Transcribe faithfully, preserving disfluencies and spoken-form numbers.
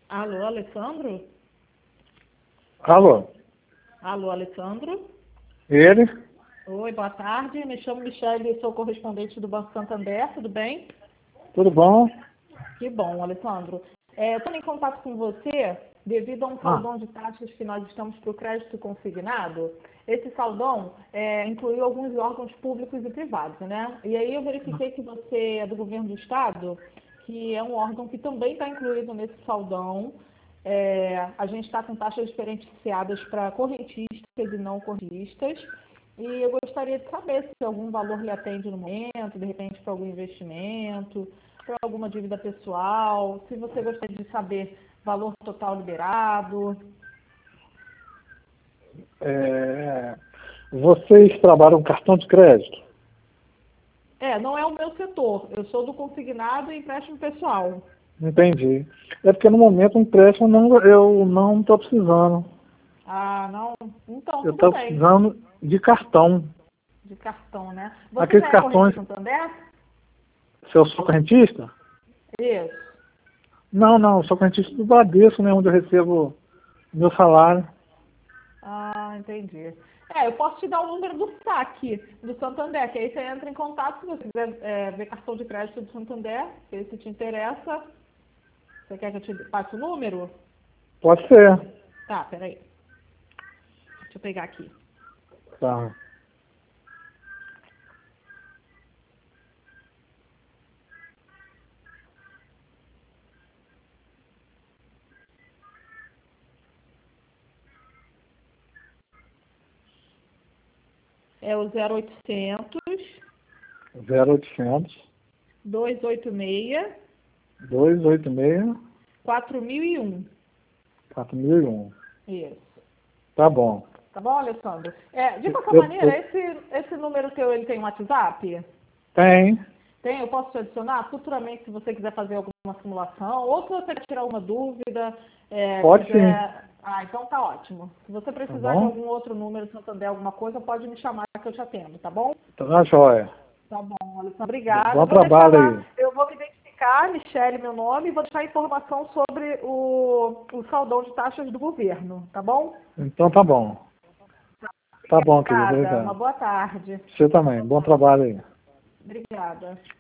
Alô, Alessandro? Alô? Alô, Alessandro? Ele? Oi, boa tarde. Me chamo Michele, sou correspondente do Banco Santander, tudo bem? Tudo bom? Que bom, Alessandro. É, Estou em contato com você devido a um Ah, saldão de taxas que nós estamos para o crédito consignado. Esse saldão é, incluiu alguns órgãos públicos e privados, né? E aí eu verifiquei que você é do governo do estado, que é um órgão que também está incluído nesse saldão. É, a gente está com taxas diferenciadas para correntistas e não correntistas. E eu gostaria de saber se algum valor lhe atende no momento, de repente para algum investimento, para alguma dívida pessoal, se você gostaria de saber valor total liberado. é, vocês trabalham cartão de crédito? É, não é o meu setor, eu sou do consignado e empréstimo pessoal. Entendi. É porque no momento o empréstimo não, eu não estou precisando. Ah, não? Então, Eu tudo estou bem, precisando de cartão. de cartão, né? Você Aqueles já é cartões, correntista Santander? se eu sou correntista? Isso. Não, não, eu sou correntista do Bradesco, né, onde eu recebo meu salário. Ah, entendi. É, eu posso te dar o número do saque do Santander, que aí você entra em contato se você quiser é, ver cartão de crédito do Santander, se te interessa. Você quer que eu te passe o número? Pode ser. Tá, peraí. Deixa eu pegar aqui. Tá. É o zero oitocentos, zero oitocentos, dois oito seis, dois oito seis, quatro mil e um. quatro mil e um. Isso. Tá bom. Tá bom, Alessandro? É, de qualquer Eu, maneira, eu, esse, esse número teu, ele tem um WhatsApp? tem. Tem, eu posso te adicionar futuramente se você quiser fazer alguma simulação, ou se você tirar alguma dúvida, é, Pode sim. quiser... Ah, então tá ótimo. Se você Tá precisar de bom? algum outro número, se Santander, alguma coisa, pode me chamar que eu te atendo, tá bom? Tá joia. Tá bom, Alessandra, obrigada. Bom Eu vou deixar trabalho lá, aí. eu vou me identificar, Michele, meu nome, e vou deixar informação sobre o, o saldão de taxas do governo, tá bom? Então tá bom. Tá bom, querido. Obrigada, uma Obrigado. boa tarde. Você também. Bom trabalho aí. Obrigada.